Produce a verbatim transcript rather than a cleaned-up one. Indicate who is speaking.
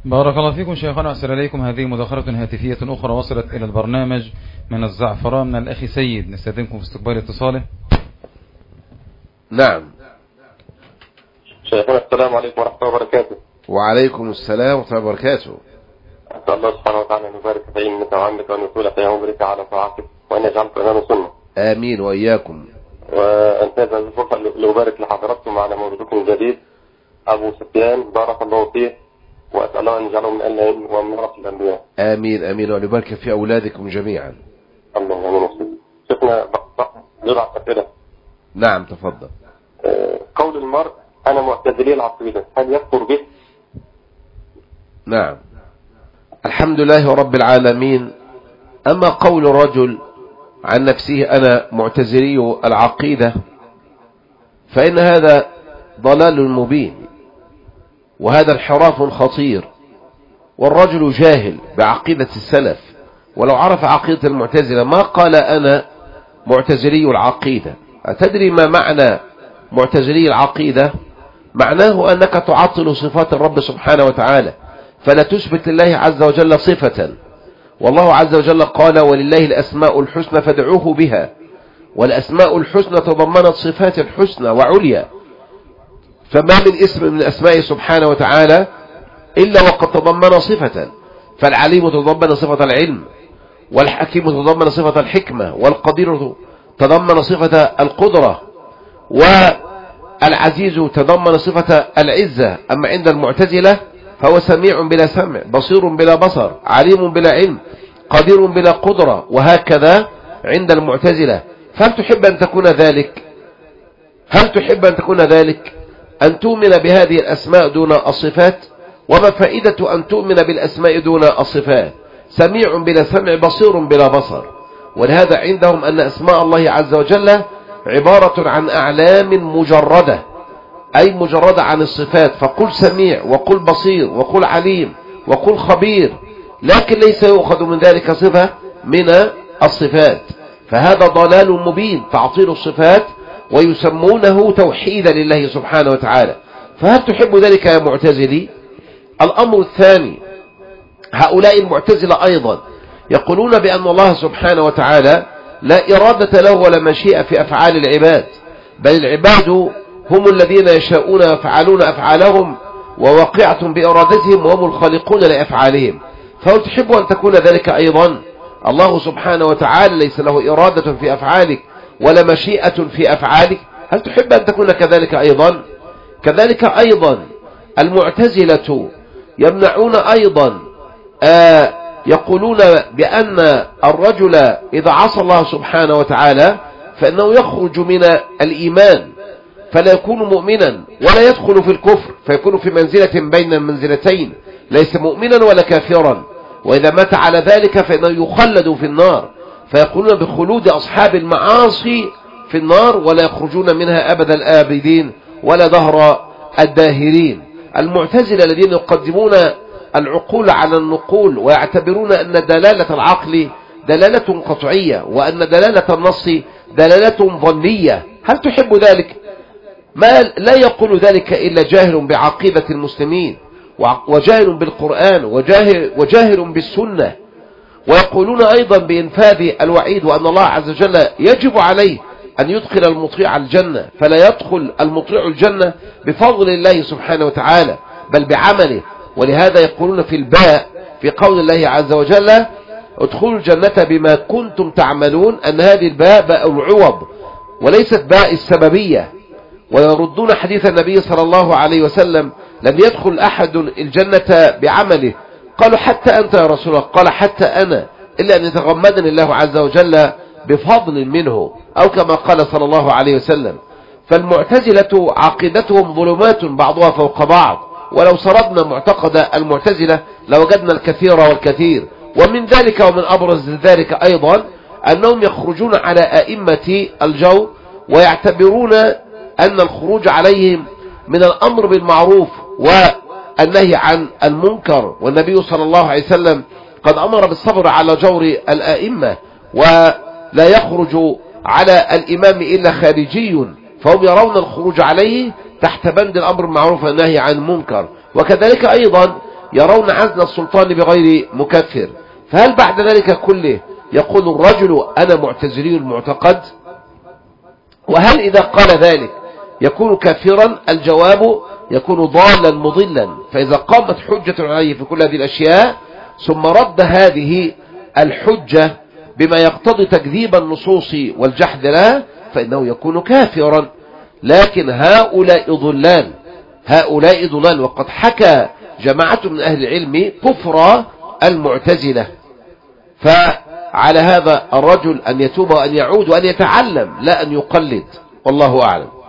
Speaker 1: بارك الله فيكم شيخنا، أرسل إليكم هذه مداخلة هاتفية أخرى وصلت إلى البرنامج من الزعفران من الأخي سيد، نستأذنكم في استقبال اتصاله.
Speaker 2: نعم
Speaker 3: شيخنا، السلام عليكم ورحمة الله وبركاته.
Speaker 2: وعليكم السلام ورحمة الله وبركاته.
Speaker 3: أسأل الله سبحانه وتعالى أن يبارك في علمك وعملك وأن يطول في عمرك على طاعتك وأن يجعلك إمام سنة.
Speaker 2: آمين وإياكم.
Speaker 3: وأنتهز الفرصة لأبارك لحضراتكم على مولودكم الجديد أبو سفيان، بارك الله فيه، وأسأل الله أن يجعله من العلم ومن ورثة الأنبياء.
Speaker 2: آمين آمين، وأن يبارك في أولادكم جميعا.
Speaker 3: الله آمين. شيخنا بضع أسئلة.
Speaker 2: نعم تفضل.
Speaker 3: قول المرء أنا معتزلي العقيدة، هل يكفر به؟
Speaker 2: نعم، الحمد لله رب العالمين. أما قول الرجل عن نفسه أنا معتزلي العقيدة فإن هذا ضلال مبين، وهذا انحراف خطير، والرجل جاهل بعقيدة السلف، ولو عرف عقيدة المعتزلة ما قال أنا معتزلي العقيدة. أتدري ما معنى معتزلي العقيدة؟ معناه أنك تعطل صفات الرب سبحانه وتعالى، فلا تثبت لله عز وجل صفة، والله عز وجل قال ولله الأسماء الحسنى فادعوه بها، والأسماء الحسنى تضمنت صفات حسنى وعليا، فما من اسم من أسماء سبحانه وتعالى إلا وقد تضمن صفة، فالعليم تضمن صفة العلم، والحكيم تضمن صفة الحكمة، والقدير تضمن صفة القدرة، والعزيز تضمن صفة العزة. أما عند المعتزلة فهو سميع بلا سمع، بصير بلا بصر، عليم بلا علم، قدير بلا قدرة، وهكذا عند المعتزلة. فهل تحب أن تكون ذلك؟ هل تحب أن تكون ذلك؟ أن تؤمن بهذه الأسماء دون الصفات؟ وما فائدة أن تؤمن بالأسماء دون الصفات؟ سميع بلا سمع، بصير بلا بصر. ولهذا عندهم أن أسماء الله عز وجل عبارة عن أعلام مجردة، أي مجردة عن الصفات، فقل سميع وقل بصير وقل عليم وقل خبير، لكن ليس يؤخذ من ذلك صفة من الصفات، فهذا ضلال مبين، تعطيل الصفات، ويسمونه توحيدا لله سبحانه وتعالى. فهل تحب ذلك يا معتزلي؟ الأمر الثاني، هؤلاء المعتزلة أيضا يقولون بأن الله سبحانه وتعالى لا إرادة له ولا مشيئة في أفعال العباد، بل العباد هم الذين يشاءون يفعلون أفعالهم وواقعة بإرادتهم، وهم الخالقون لأفعالهم. فهل تحب أن تكون ذلك أيضا؟ الله سبحانه وتعالى ليس له إرادة في أفعالك ولا مشيئة في أفعالك، هل تحب أن تكون كذلك أيضا؟ كذلك أيضا المعتزلة يمنعون أيضا آه يقولون بأن الرجل إذا عصى الله سبحانه وتعالى فإنه يخرج من الإيمان، فلا يكون مؤمنا ولا يدخل في الكفر، فيكون في منزلة بين المنزلتين، ليس مؤمنا ولا كافرا، وإذا مات على ذلك فإنه يخلد في النار، فيقولون بخلود أصحاب المعاصي في النار ولا يخرجون منها أبد الآبدين ولا دهر الداهرين. المعتزلة الذين يقدمون العقول على النقول، ويعتبرون أن دلالة العقل دلالة قطعية، وأن دلالة النص دلالة ظنية، هل تحب ذلك؟ ما لا يقول ذلك إلا جاهل بعقيدة المسلمين، وجاهل بالقرآن، وجاهل, وجاهل بالسنة. ويقولون أيضا بإنفاذ الوعيد، وأن الله عز وجل يجب عليه أن يدخل المطيع الجنة، فلا يدخل المطيع الجنة بفضل الله سبحانه وتعالى بل بعمله. ولهذا يقولون في الباء في قول الله عز وجل ادخلوا الجنة بما كنتم تعملون، أن هذه الباء باء العوض وليست باء السببية. ويردون حديث النبي صلى الله عليه وسلم لم يدخل أحد الجنة بعمله، قالوا حتى أنت يا رسول الله؟ قال حتى أنا، إلا أن يتغمدني الله عز وجل بفضل منه، أو كما قال صلى الله عليه وسلم. فالمعتزلة عقيدتهم ظلمات بعضها فوق بعض، ولو سردنا معتقد المعتزلة لوجدنا الكثير والكثير. ومن ذلك ومن أبرز ذلك أيضا أنهم يخرجون على أئمة الجور، ويعتبرون أن الخروج عليهم من الأمر بالمعروف والنهي عن المنكر، والنبي صلى الله عليه وسلم قد أمر بالصبر على جور الأئمة، ولا يخرج على الإمام إلا خارجي، فهم يرون الخروج عليه تحت بند الأمر بالمعروف والنهي عن المنكر. وكذلك أيضا يرون عزل السلطان بغير مكفر، فهل بعد ذلك كله يقول الرجل أنا معتزلي المعتقد؟ وهل إذا قال ذلك يكون كافرا؟ الجواب يكون ضالا مضلا. فإذا قامت حجة عليه في كل هذه الأشياء ثم رد هذه الحجة بما يقتضي تكذيب النصوص والجحد لها فإنه يكون كافرا. لكن هؤلاء ضلال، هؤلاء ضلال، وقد حكى جماعة من أهل العلم كفر المعتزلة. فعلى هذا الرجل أن يتوب وأن يعود وأن يتعلم لا أن يقلد، والله أعلم.